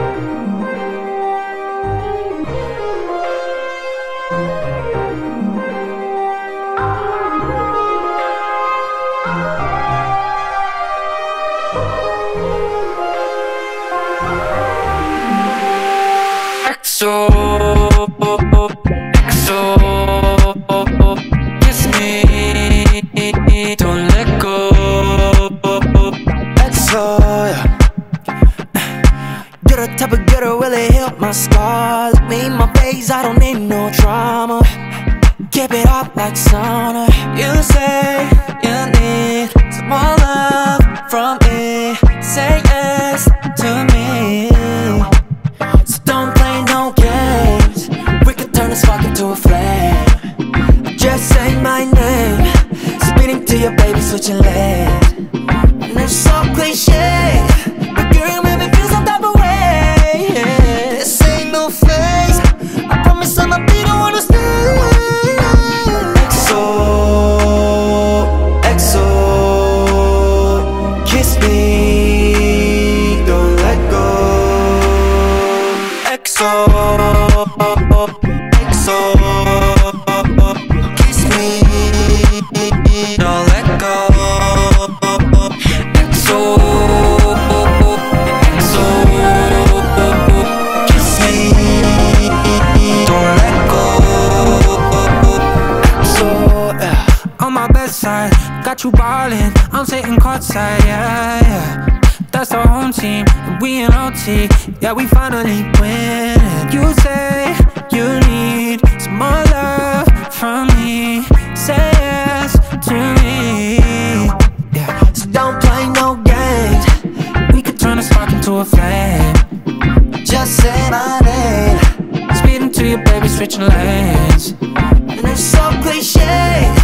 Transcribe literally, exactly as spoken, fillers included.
X O, X O, kiss me, don't let go. X O, yeah. You're the type of girl to really help my scars. Look me in my face, I don't need no drama. Keep it up like sauna. You say you need some more love from me. Say yes to me. So don't play no games. We can turn this spark into a flame. Just say my name. Speeding to your baby, switching lanes. And it's so cliche, but girl, you make me feel some type of way. This ain't no phase. I promise I'ma be the one to stay. X O, X O, kiss me, don't let go. X O, X O, kiss me, don't let go. X O, X O, kiss me, don't let go. X O, yeah. On my best side, got you ballin', I'm sitting courtside, yeah, yeah. That's the home team, and we in O T, yeah, we finally win. You say you need some more love from me. Say yes to me, yeah. So don't play no games. We could turn a spark into a flame. Just say my name. Speeding to your baby, switching lanes. And it's so cliche,